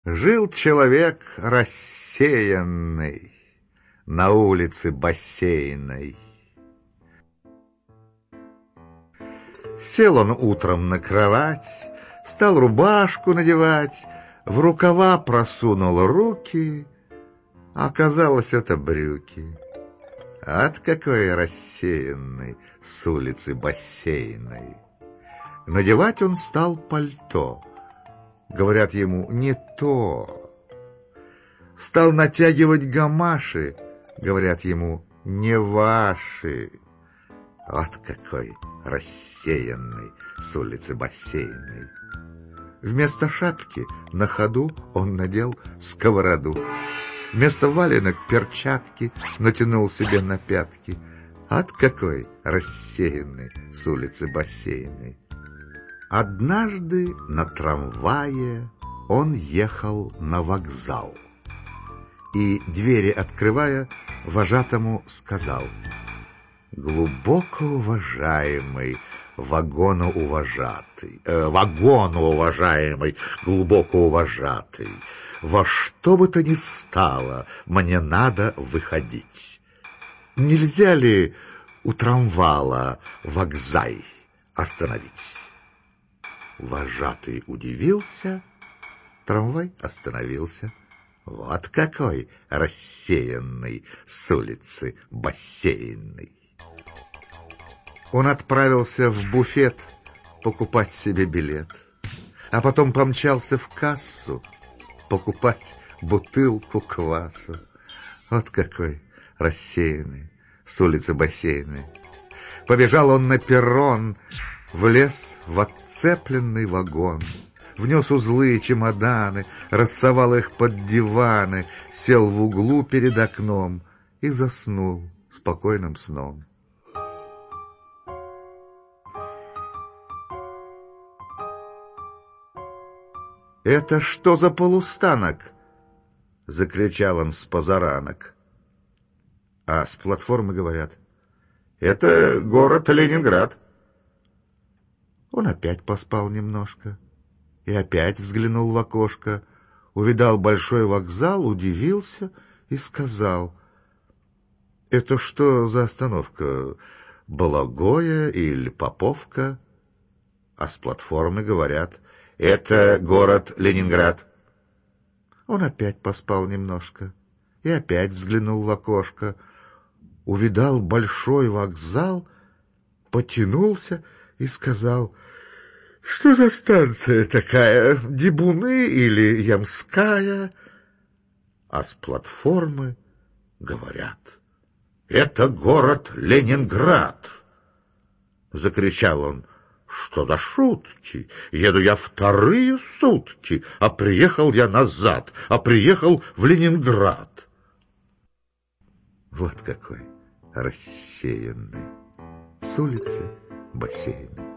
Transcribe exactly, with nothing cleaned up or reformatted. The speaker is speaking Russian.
Жил человек рассеянный на улице бассейной. Сел он утром на кровать, стал рубашку надевать, в рукава просунул руки, а оказалось, это брюки. От какой рассеянный с улицы бассейной. Надевать он стал пальто. Говорят ему, не то. Стал натягивать гамаши. Говорят ему, не ваши. Вот какой рассеянный с улицы бассейной. Вместо шапки на ходу он надел сковороду. Вместо валенок перчатки натянул себе на пятки. От какой рассеянный с улицы бассейной. Однажды на трамвае он ехал на вокзал и, двери открывая, вожатому сказал: «Глубоко уважаемый вагоноуважатый, э, вагоноуважаемый, глубоко уважатый, во что бы то ни стало, мне надо выходить. Нельзя ли у трамвала вокзай остановить?» Вожатый удивился, трамвай остановился. Вот какой рассеянный с улицы бассейной. Он отправился в буфет покупать себе билет, а потом помчался в кассу покупать бутылку квасу. Вот какой рассеянный с улицы бассейной. Побежал он на перрон, влез в отцепленный вагон, внес узлы и чемоданы, рассовал их под диваны, сел в углу перед окном и заснул спокойным сном. «Это что за полустанок?» — закричал он с позаранок. А с платформы говорят: «Это город Ленинград». Он опять поспал немножко и опять взглянул в окошко, увидал большой вокзал, удивился и сказал: «Это что за остановка, Балагоя или Поповка?» А с платформы говорят: «Это город Ленинград». Он опять поспал немножко и опять взглянул в окошко, увидал большой вокзал, потянулся и сказал: «Что за станция такая, Дебуны или Ямская?» А с платформы говорят: «Это город Ленинград». Закричал он: «Что за шутки? Еду я вторые сутки, а приехал я назад, а приехал в Ленинград». Вот какой рассеянный с улицы бассейной.